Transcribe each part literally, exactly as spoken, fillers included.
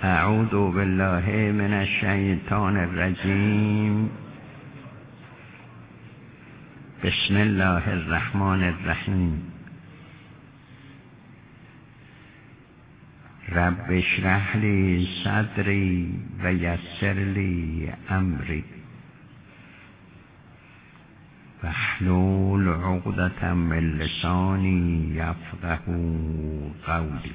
اعوذ بالله من الشیطان الرجیم. بسم الله الرحمن الرحیم. رب اشرح لی صدری و یسر لی امری واحلل عقدة من لسانی یفقهوا قولی.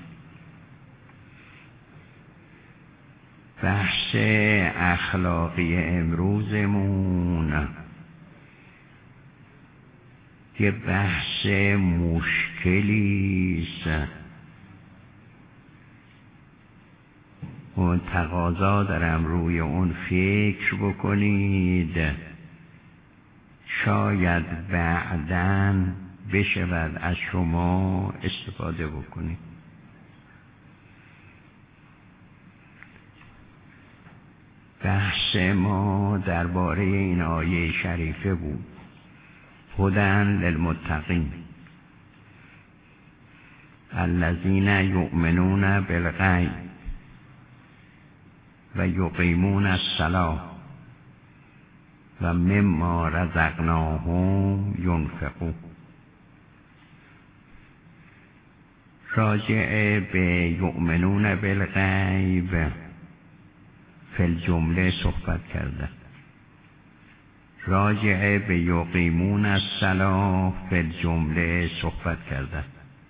بحث اخلاقی امروزمون یه بحث مشکلیست و تقاضا دارم روی اون فکر بکنید، شاید بعداً بشود از شما استفاده بکنید. بحث ما درباره این آیه شریفه بود، هدی للمتقین الذین یؤمنون بالغیب و یقیمون الصلاة و مما رزقناهم ینفقون. راجع به یؤمنون بالغیب فی الجمله صحبت کرده، راجع به یقیمون الصلاة فی الجمله صحبت کرده.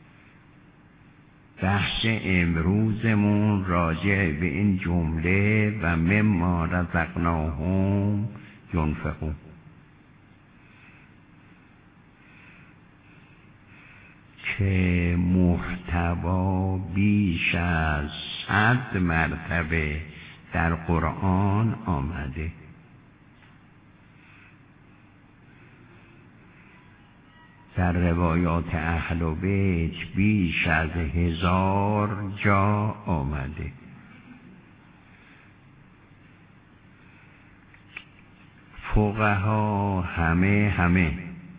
بحث امروزمون راجع به این جمله و مما رزقناهم ینفقون. که محتوا بیش از صد مرتبه در قرآن آمده. در روایات اهل بیت بیش از هزار جا آمده. فقها همه همه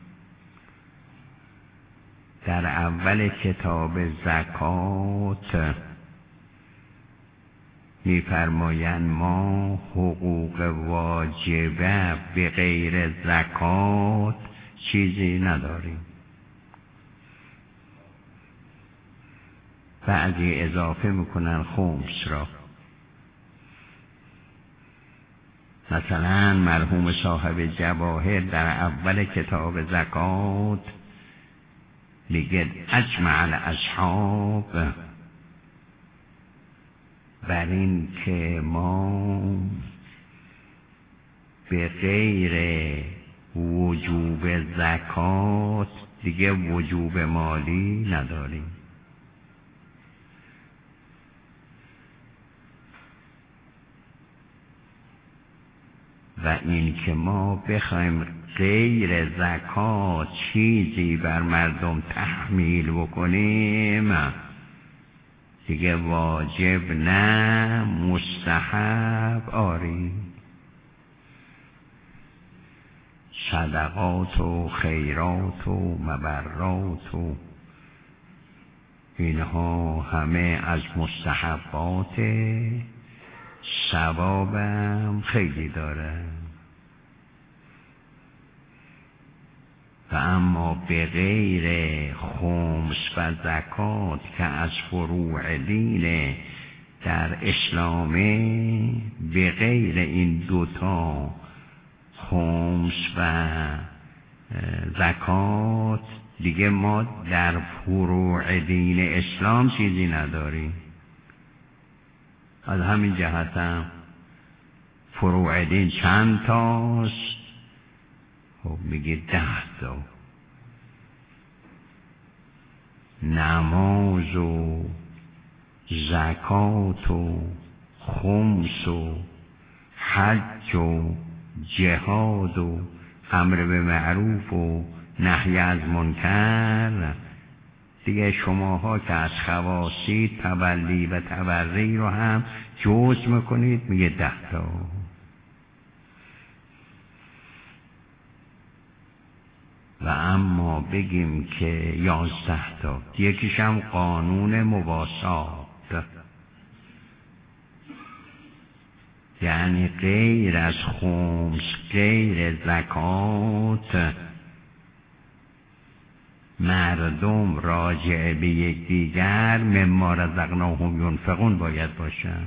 در اول کتاب زکات می‌فرمایند ما حقوق واجبه به غیر زکات چیزی نداریم. بعضی اضافه میکنن خمس را. مثلا مرحوم صاحب جواهر در اول کتاب زکات میگه اجمع الاصحاب بر این که ما به غیر وجوب زکات دیگه وجوب مالی نداریم. و این که ما بخوایم غیر زکات چیزی بر مردم تحمیل بکنیم دیگه واجب نه، مستحب آری. صدقات و خیرات و مبرات و اینها همه از مستحبات، ثوابم خیلی داره. و اما به غیر خمس و زکات که از فروع دین در اسلامه، به غیر این دوتا خمس و زکات دیگه ما در فروع دین اسلام چیزی نداریم. از همین جهت هم فروع دین چند تاست؟ خب میگه ده تا. نماز و زکات و خمس و حج و جهاد و امر به معروف و نهی از منکر. دیگه شماها که از خواصی تولی و تبری رو هم جزء میکنید، میگه ده تا. و اما بگیم که یازده تا، یکیش هم قانون مواسات. یعنی غیر از خمس، غیر زکات، مردم راجع به یکدیگر مما رزقناهم ینفقون باید باشن.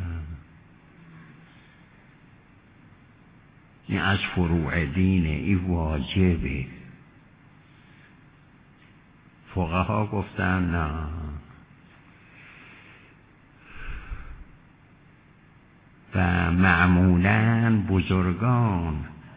این از فروع دینه، این واجبه. فقها گفتن نه، و معمولاً بزرگان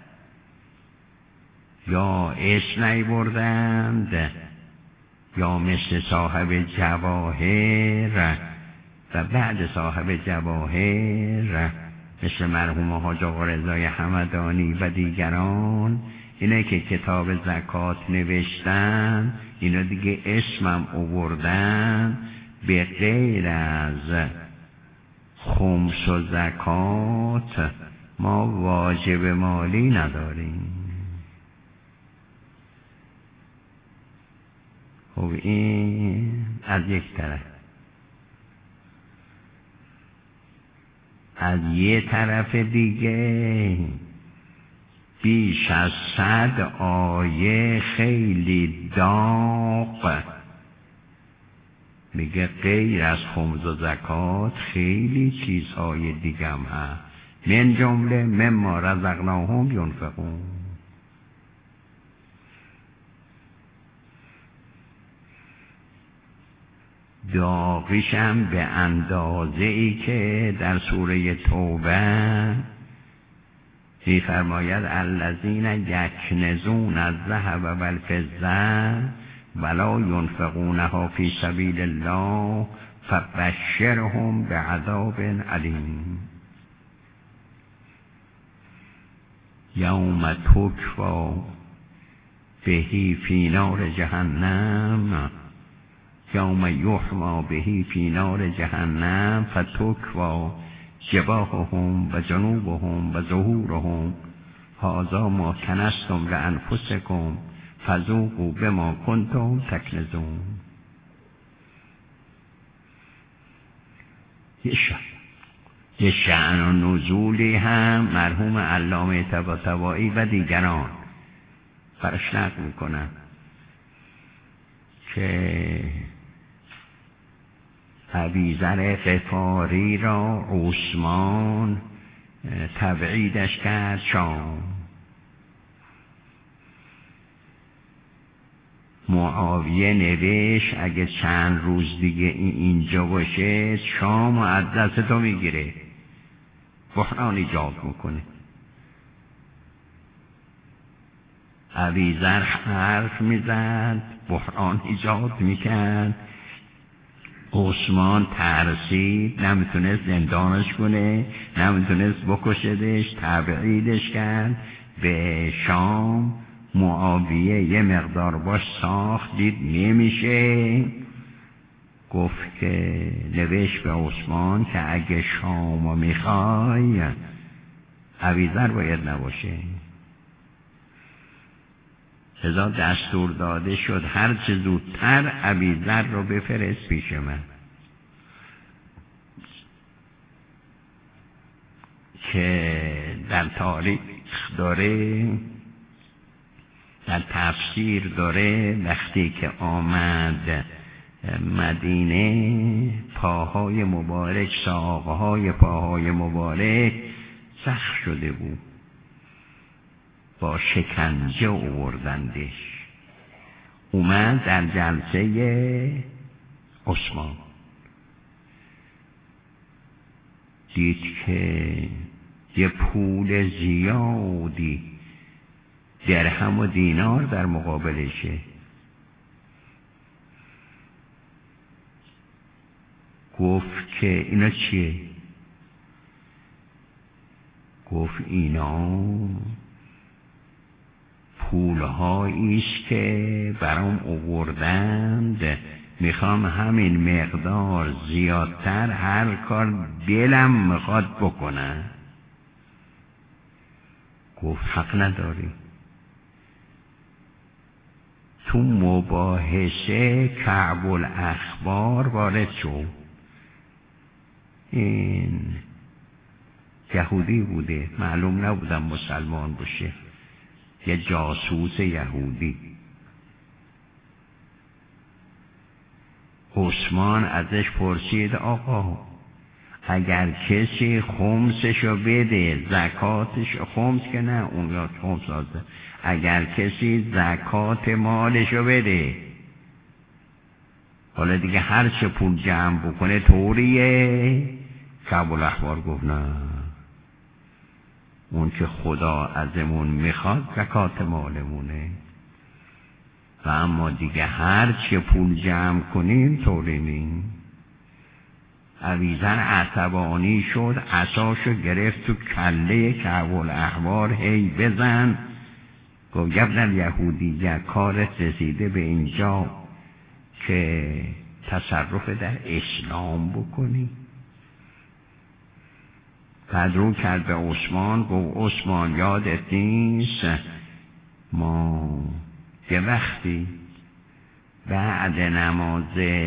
یا اسمی بردند یا مثل صاحب جواهر و بعد صاحب جواهر مثل مرحوم حاج آقا رضای همدانی و دیگران، اینه که کتاب زکات نوشتن، اینا دیگه اسمم آوردن، به غیر از خمس و زکات ما واجب مالی نداریم. خب این از یک طرف. از یه طرف دیگه بیش از صد آیه خیلی داغ میگه غیر از خمس و زکات خیلی چیزهای دیگه هم هست، من جمله مما رزقناهم ینفقون. داغیشم به اندازه ای که در سوره توبه می‌فرماید الذین یکنزون الذهب والفضة ولا ینفقونها فی سبیل الله فبشرهم بعذاب علیم یوم تکوی به فی نار جهنم یوم یحمی به فی نار جهنم فتکوی جباههم و جنوبهم و ظهورهم هذا ما کنزتم لانفسکم فذوقوا بما کنتم تکنزون. یه شأن و نزولی هم مرحوم علامه طباطبایی و دیگران فرش نقل میکنن که ابیذر غفاری را عثمان تبعیدش کرد شام. معاویه نوشت اگه چند روز دیگه این اینجا باشه شام و از دست تو میگیره، بحران ایجاد میکنه. ابیذر حرف میزد، بحران ایجاد میکرد. عثمان ترسید، نمیتونست زندانش کنه، نمیتونست بکشدش، تبعیدش کرد به شام. معاویه یه مقدار باش ساخت، دید نمیشه، گفت که نوشت به عثمان که اگه شامو میخوای ابیذر باید نباشه. لذا دستور داده شد هر چه زودتر ابیذر رو بفرست پیش من. که در تاریخ داره، در تفسیر داره، وقتی که آمد مدینه پاهای مبارک، ساقهای پاهای مبارک سخت شده بود، با شکنجه آوردندش. اومد در جلسه عثمان دید که یه پول زیادی درهم و دینار در مقابلشه. گفت که اینا چیه؟ گفت اینا پولهایی است که برام آوردند، میخوام همین مقدار زیادتر هر کار دلم میخواد بکنم. گفت حق نداری. تو مباحثه کعب الاخبار وارد شد. این یهودی بوده، معلوم نبودم مسلمان باشه، یه جاسوس یهودی. عثمان ازش پرسید آقا اگر کسی خمسشو بده، زکاتش، خمس که نه اون یا خمس آزده، اگر کسی زکات مالشو بده، حالا دیگه هر چه پول جمع بکنه طوریه؟ کعب الاحبار گفت نه، اون که خدا ازمون میخواد زکات مالمونه، و اما دیگه هر چه پول جمع کنیم طوری نیم. ابیذر عصبانی شد، عصاشو گرفت تو کله کعب الاحبار، هی بزن. گفت ابن یهودی کارت رسیده به اینجا که تصرف در اسلام بکنی؟ بعد رو کرد به عثمان، گفت عثمان یادت نیست ما یه وقتی بعد نماز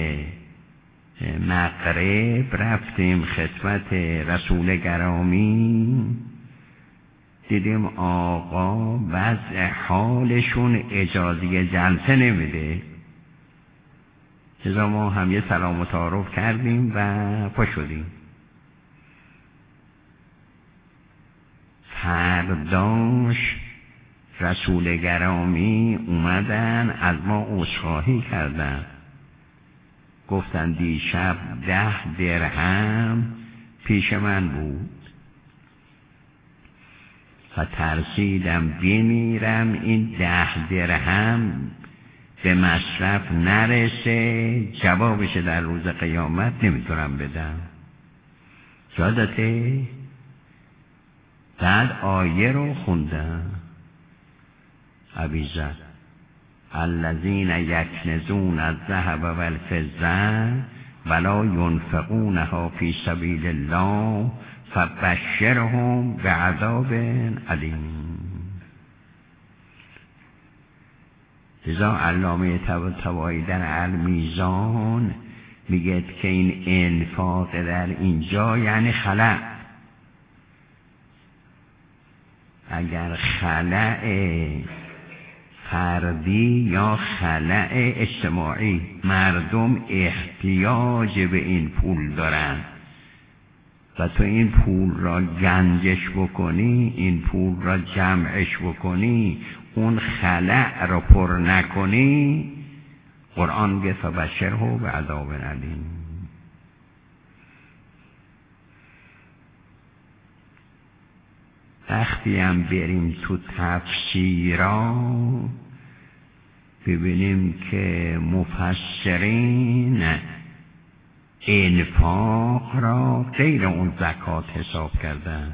مغرب رفتیم خدمت رسول گرامی، دیدیم آقا وضع حالشون اجازه جلسه نمیده، لذا ما هم یه سلام و تعارف کردیم و پا شدیم. فرداش رسول گرامی اومدن از ما عذرخواهی کردن، گفتن دیشب ده درهم پیش من بود و ترسیدم بمیرم این ده درهم به مصرف نرسه، جوابش در روز قیامت نمیتونم بدم. یادته؟ بعد آیه رو خوندم، ابیذر الذین یکنزون الذهب والفضة ولا ينفقونها فی سبیل الله فبشرهم بعذاب علیم. لذا علامه طباطبایی در المیزان میگه که این انفاق در اینجا یعنی خلع. اگر خلع فردی یا خلع اجتماعی، مردم احتیاج به این پول دارن و تو این پول را گنجش بکنی، این پول را جمعش بکنی، اون خلع را پر نکنی، قرآن میگه فبشره بعذاب علیم. وقتی هم بریم تو تفسیرا ببینیم که مفسرین انفاق را غیر اون زکات حساب کردن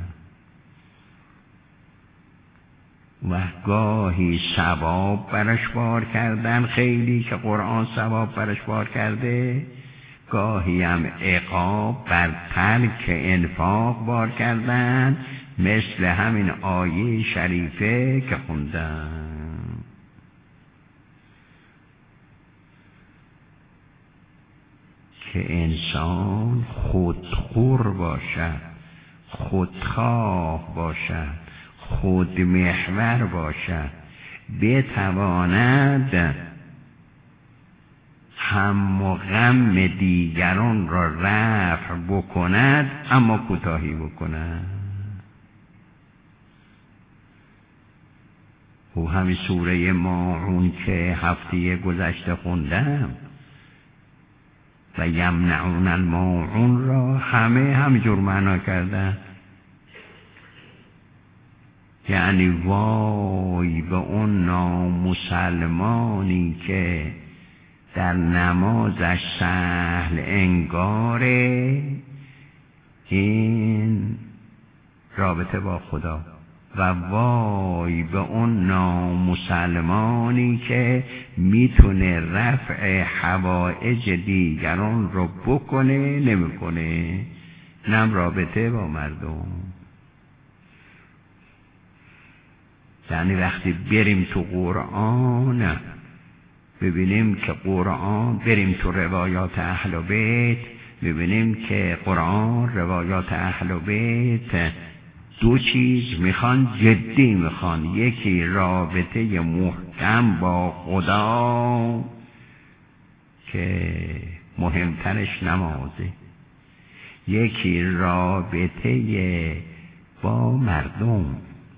و گاهی ثواب برش بار کردن، خیلی که قرآن ثواب برش بار کرده، گاهی هم عقاب بر ترک انفاق بار کردن، مثل همین آیه شریفه که خوندم. که انسان خودخور باشد، خودخواه باشد، خودمحور باشد، بتواند هم و غم دیگران را رفع بکند اما کوتاهی بکند. و همین سوره ماعون که هفته گذشته خوندم و یمنعون الماعون را همه همجور معنا کردن، یعنی وای به اون نامسلمانی که در نمازش سهل انگاره این رابطه با خدا، و وای به اون نامسلمانی که میتونه رفع حوائج دیگران رو بکنه نمیکنه، نم رابطه با مردم. یعنی وقتی بریم تو قرآن ببینیم که قرآن، بریم تو روایات اهل بیت ببینیم که قرآن روایات اهل بیت دو چیز میخوان، جدی میخوان. یکی رابطه محکم با خدا که مهمترش نمازه، یکی رابطه با مردم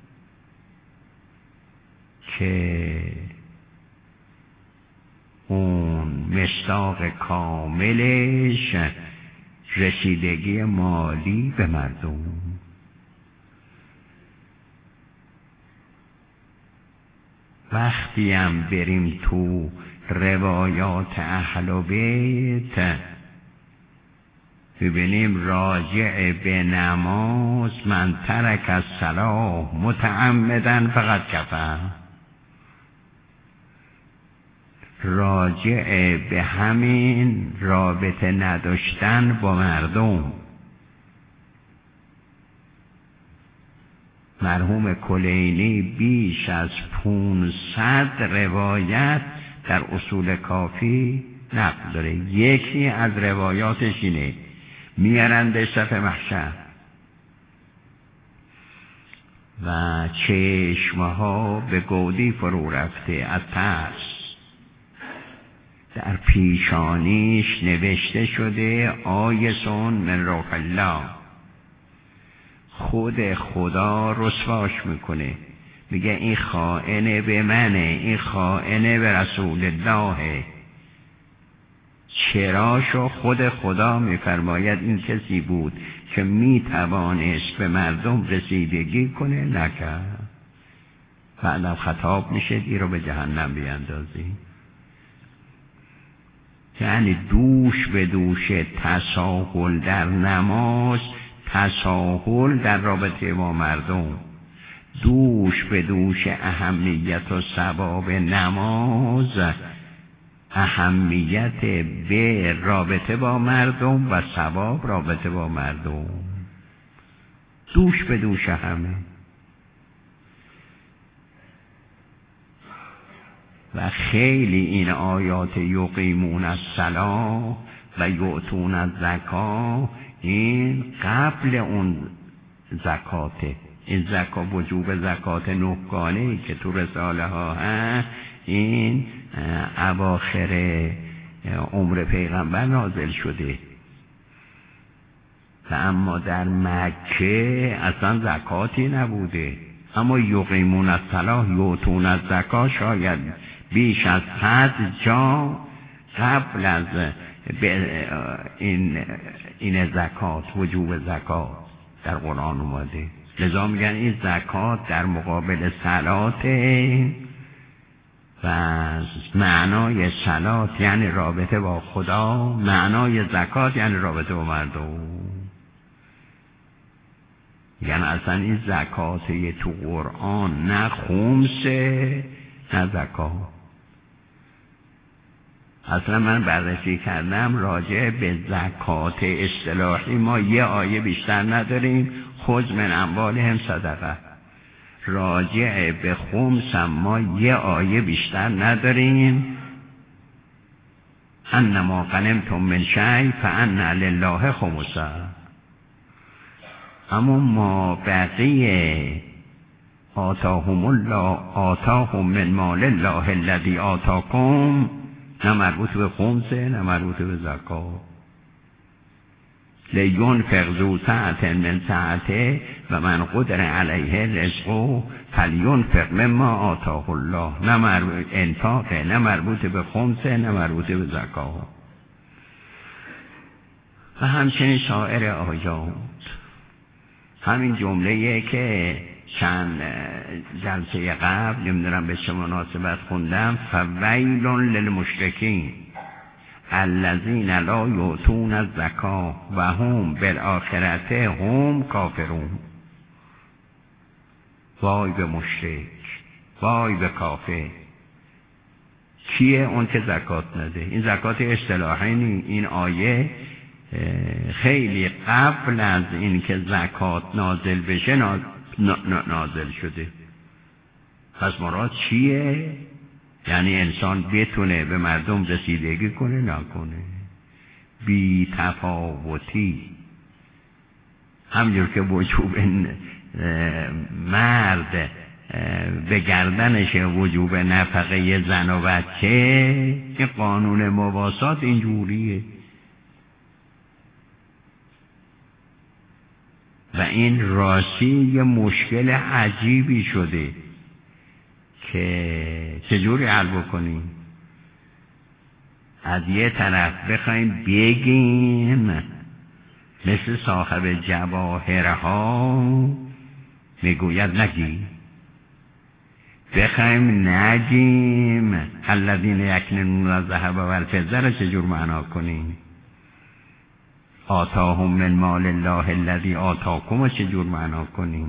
که اون مصداق کاملش رسیدگی مالی به مردم. وقتی هم بریم تو روایات اهل بیت ببینیم راجع به نماز من ترک الصلاة متعمدا فقط کفر، راجع به همین رابطه نداشتن با مردم. مرحوم کلینی بیش از پانصد روایت در اصول کافی نقل داره. یکی از روایاتش اینه، میارنده صف محشر و چشمها به گودی فرو رفته از ترس، در پیشانیش نوشته شده آیسون من روح الله. خود خدا رسواش میکنه، میگه این خائن به منه، این خائن به رسول الله. چراشو خود خدا میفرماید این کسی بود که میتوانست به مردم رسیدگی کنه، نکرد. بعدم خطاب میشه این رو به جهنم بیندازی. یعنی دوش به دوش تساهل در نماز، تساهل در رابطه با مردم، دوش به دوش اهمیت و ثواب نماز، اهمیت به رابطه با مردم و ثواب رابطه با مردم، دوش به دوش همه. و خیلی این آیات یقیمون الصلاة و یؤتون الزکاة این قبل اون زکاته. این زکات، وجوب زکات نهگانه‌ای که تو رساله ها هست، این اواخر عمر پیغمبر نازل شده و اما در مکه اصلا زکاتی نبوده. اما یقیمون الصلاة یؤتون الزکاة شاید بیش از صد جا قبل از این این زکات، وجوب زکات در قرآن اومده. لذا میگن این زکات در مقابل صلات و معنای صلات یعنی رابطه با خدا، معنای زکات یعنی رابطه با مردم. یعنی اصلا این زکاتی تو قرآن نه خمسه نه زکات. اصلا من بررسی کردم راجع به زکات اصطلاحی ما یه آیه بیشتر نداریم، خذ من اموالهم صدقه. راجع به خمس ما یه آیه بیشتر نداریم، انما غنمتم من شیء فان لله خمسه. اما ما بقیه آتاهم الله آتاهم من مال الله الذی آتاکم، نه مربوط به خمسه نه مربوط به زکات. لینفق ذو سعة من سعته و من قدر علیه رزقه فلینفق مما آتاه الله. نه مربوط انفاقه، نه مربوط به خمسه نه مربوط به زکات. و همچنین سایر آیات. همین جمله‌ای که چند جلسه قبل نمیدونم به چه مناسبت خوندم، فویل للمشرکین الذین لا یؤتون الزکاة و هم بالآخرة هم کافرون. وای به مشرک، وای به کافر. کیه؟ اون که زکات نده. این زکات اصطلاحی نی. این آیه خیلی قبل از این که زکات نازل بشه نازل شده. پس مراد چیه؟ یعنی انسان بتونه به مردم رسیدگی کنه نکنه، بی تفاوتی. همجور که وجوب مرد به گردنش وجوب نفقه زن و بچه، این قانون مواسات اینجوریه. و این راستی یه مشکل عجیبی شده که چجوری حل بکنیم. از یه طرف بخوایم بگیم مثل صاحب جواهرها میگوید نگی، بخوایم نگیم الذین یکنزون الذهب والفضه را چجور معنا کنیم؟ آتاهم من مال الله الذی آتاکم را چجور معنا کنیم؟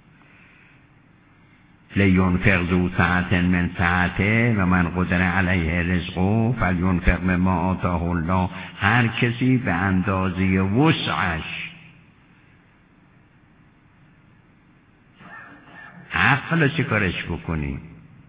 لینفق ذو سعة من سعته و من قدر علیه رزقه فلینفق مما آتاه الله. هر کسی به اندازه وسعش. عقل چه کارش بکنیم؟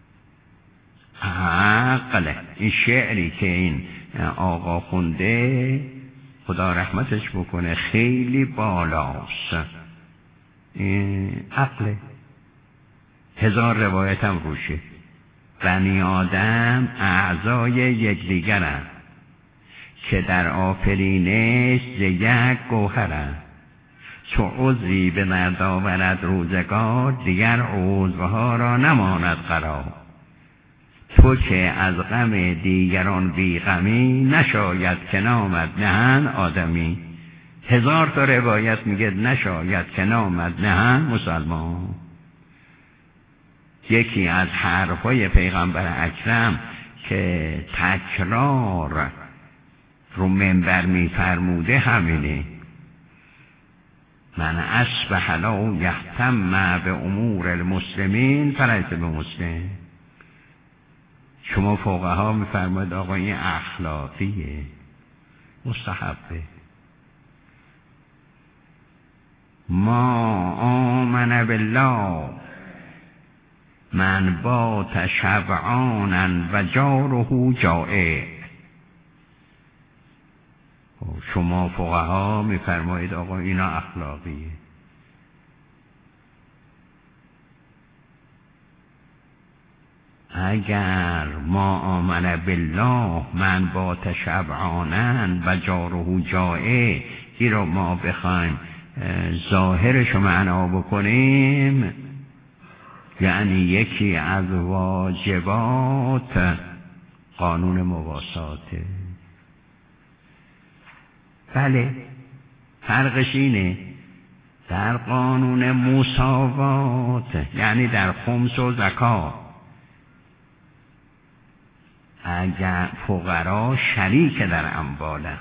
عقل. این شعری که این آقا خونده خدا رحمتش بکنه خیلی بالاست. این عقله. هزار روایت هم روشه. بنی آدم اعضای یکدیگرند که در آفرینش ز یک گوهرند. چو عضوی به مرد آورد روزگار دیگر عضوها را نماند قرار. تو که از غم دیگران بی غمی نشاید که نامد نهن آدمی. هزار تا روایت میگه نشاید که نامد نهن مسلمان. یکی از حرفای پیغمبر اکرم که تکرار رو منبر میفرموده همینه: من اصبح لا یهتم به امور المسلمین فلیس بمسلم. شما فقها میفرماید آقا این اخلاقیه، مستحبه. ما آمن بالله من بات شبعانا و جاره جائع. شما فقها میفرمایید آقا اینا اخلاقیه. اگر ما آمن بالله من بات شبعانا و جاره جائع این رو ما بخوایم ظاهرش معنا بکنیم، یعنی یکی از واجبات قانون مواساته. بله، فرقش اینه در قانون مساوات، یعنی در خمس و زکات، اگر فقرا شریک در اموالن،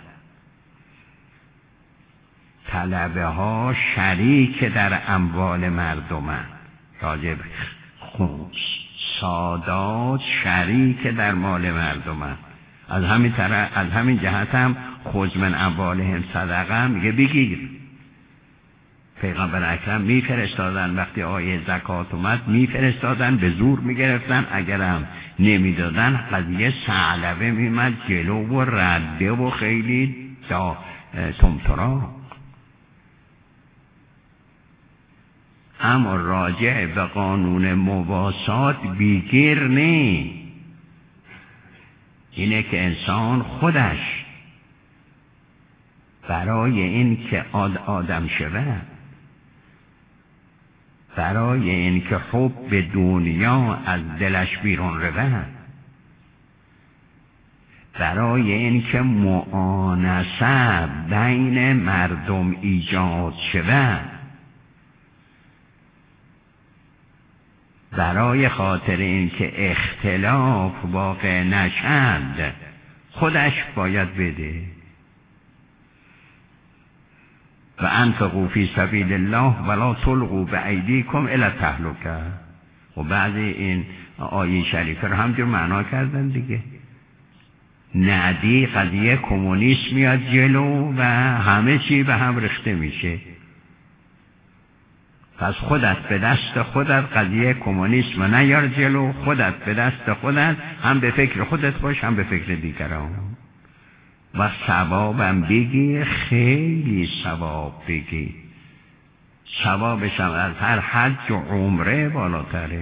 طلبه ها شریک در اموال مردمن، راجب خمس، سادات شریک در مال مردمن. از همین طرح، از همین جهت هم خذ من اموالهم صدقه میگه بگیر. پیغمبر اکرم میفرستادن وقتی آیه زکات اومد، میفرستادن به زور میگرفتن، اگرم نمیدادن قضیه ثعلبه میمد جلو و رده و خیلی تا تمترا. اما راجع به قانون مواسات بیگیر نی، اینه که انسان خودش برای این که آد آدم شود، برای این که حب به دنیا از دلش بیرون رود، برای این که معانسه بین مردم ایجاد شود، برای خاطر این که اختلاف واقع نشد، خودش باید بده. و انفقوا فی سبیل الله ولا تلقوا بایدیکم الی التهلکه. و بعضی این آیه شریفه رو همجور معنا کردن دیگه. ندی قضیه کمونیسم میاد جلو و همه چی به هم ریخته میشه. پس خودت به دست خودت قضیه کمونیسم نیار جلو، خودت به دست خودت هم به فکر خودت باش هم به فکر دیگران. و ثوابم بگی، خیلی ثواب بگی. ثوابش هم از هر حج و عمره بالاتره.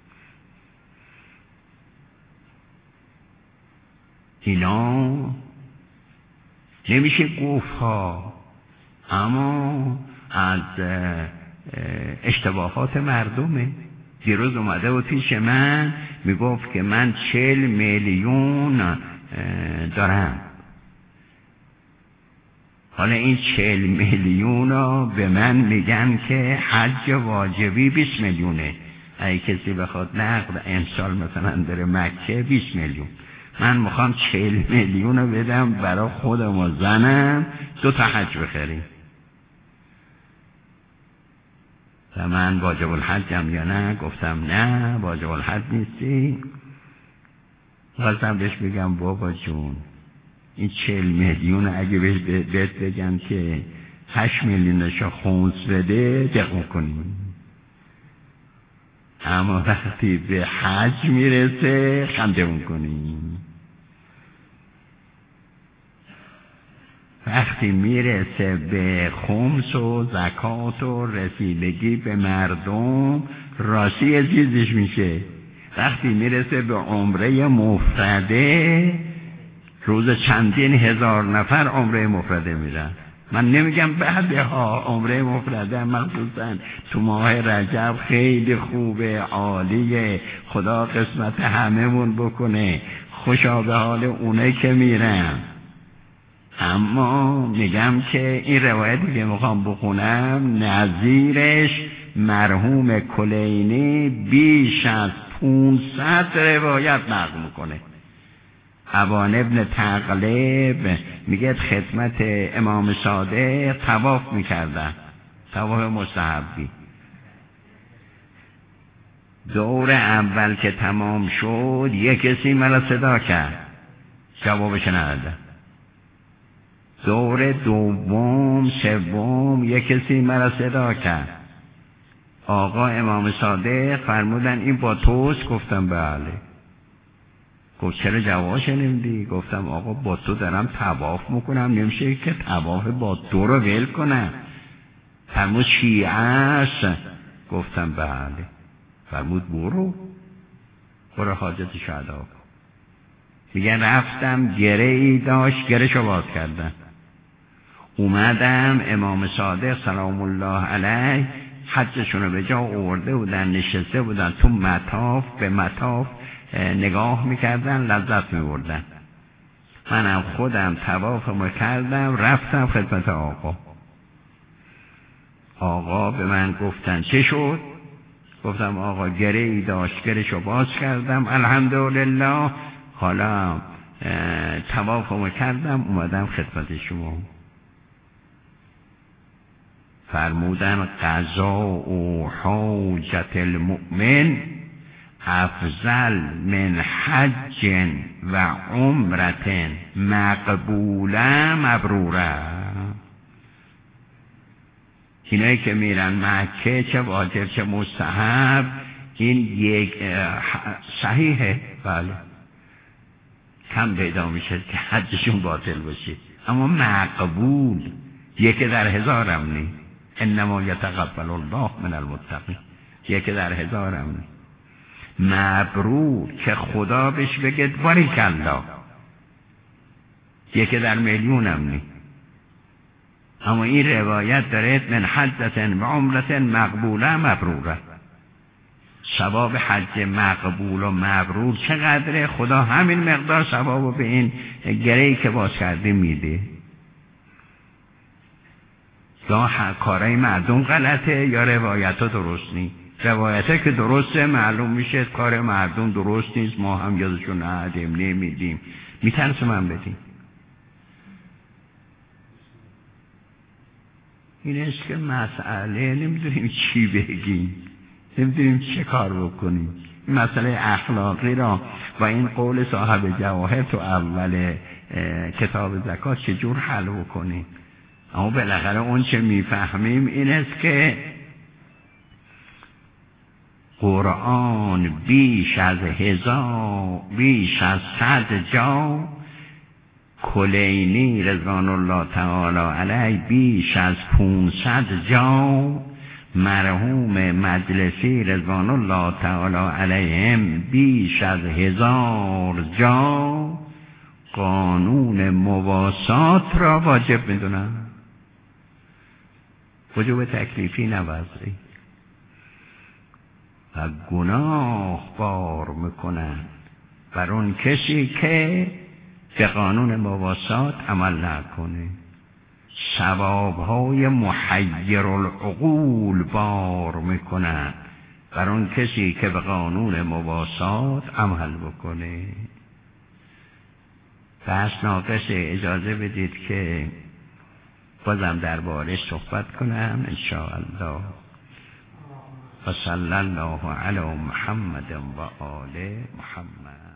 اینا نمیشه گفت ها، اما از اشتباهات مردمه. دیروز اومده و پیش من میگفت که من چهل میلیون دارم. حالا این چهل میلیون رو به من میگن که حج واجبی بیست میلیونه. اگه کسی بخواد نقد امسال مثلا داره مکه بیست میلیون، من میخوام چهل میلیون رو بدم برای خودم و زنم دو تا حج بخریم. و من واجب الحجم یا نه؟ گفتم نه واجب الحج نیستی. خواستم بهش بگم بابا جون این چهل میلیون اگه بهت بگم که هشت میلیونشو خمس بده دق میکنیم، اما وقتی به حج میرسه خنده میکنیم. وقتی میرسه به خمس و زکات و رسیدگی به مردم راستی عزیزش میشه. وقتی میرسه به عمره مفرده روز چندین هزار نفر عمره مفرده میرن. من نمیگم بعدها عمره مفرده مخصوصا تو ماه رجب خیلی خوبه، عالیه، خدا قسمت هممون بکنه، خوشا به حال اونه که میرن. اما میگم که این روایتی که میخوام بخونم نظیرش مرحوم کلینی بیش از پانصد روایت نقل میکنه. ابان ابن تغلب میگه خدمت امام صادق طواف میکردن، طواف مستحبی. دور اول که تمام شد یک کسی مرا صدا کرد، جوابش ندادم. دور دوم سوم یک کسی مرا صدا کرد، آقا امام صادق فرمودن این با توست؟ گفتم بله. گفت چرا جوابش نمیدی؟ گفتم آقا با تو دارم طواف میکنم، نمیشه که طواف با تو رو ول کنم. فرمود شیعه است؟ گفتم بله. فرمود برو برو حاجتشو ادا کن. میگن رفتم گره ای داشت، گرهشو باز کردم. اومدم امام صادق سلام الله علیه حجشون رو به جا آورده بودن، نشسته بودن تو مطاف، به مطاف نگاه میکردن، لذت میبردن. منم خودم طوافمو کردم، رفتم خدمت آقا. آقا به من گفتن چه شد؟ گفتم آقا گره ای داشت، گرهشو باز کردم الحمدلله، حالا طوافمو کردم اومدم خدمت شما. فرمودن قضاء و حاجت المؤمن افضل من حج و عمرت مقبوله مبروره. اینایی که میرن مکه چه واجب چه مستحب این یک صحیحه، بله کم پیدا میشه که حجشون باطل باشه، اما مقبول یک در هزارم نی، انما یتقبل الله من المتقین، یک در هزارم نی. مبرور که خدا بهش بگه باریکالله، یک در میلیونم نی. اما این روایت داره من حجت و عمرت مقبوله مبروره. ثواب حج مقبول و مبرور چقدره؟ خدا همین مقدار ثوابو به این گره‌ای که باز کرده میده. یا کارای مردم غلطه یا روایت ها درست نیست. روایت ها که درسته معلوم میشه کار مردم درست نیست، ما هم یادشون ندیم نمیدیم، میترسه من بدیم. این است که مسئله نمیدونیم چی بگیم، نمیدونیم چه کار بکنیم. این مسئله اخلاقی را با این قول صاحب جواهر تو اول کتاب زکات چجور حل بکنیم؟ اما بالاخره اون چه میفهمیم این است که قرآن بیش از هزار بیش از صد جا، کلینی رضوان الله تعالی علیه بیش از پانصد جا، مرحوم مجلسی رضوان الله تعالی علیهم بیش از هزار جا قانون مواسات را واجب میدونن، وجوب تکلیفی نه وضعی، و گناه بار میکنن بر اون کسی که به قانون مواسات عمل نکنه. ثوابهای محیر العقول بار میکنن بر اون کسی که به قانون مواسات عمل بکنه. بس ناقصه، اجازه بدید که بازم درباره صحبت کنم انشاءالله. و صلی الله علی محمد و آل محمد.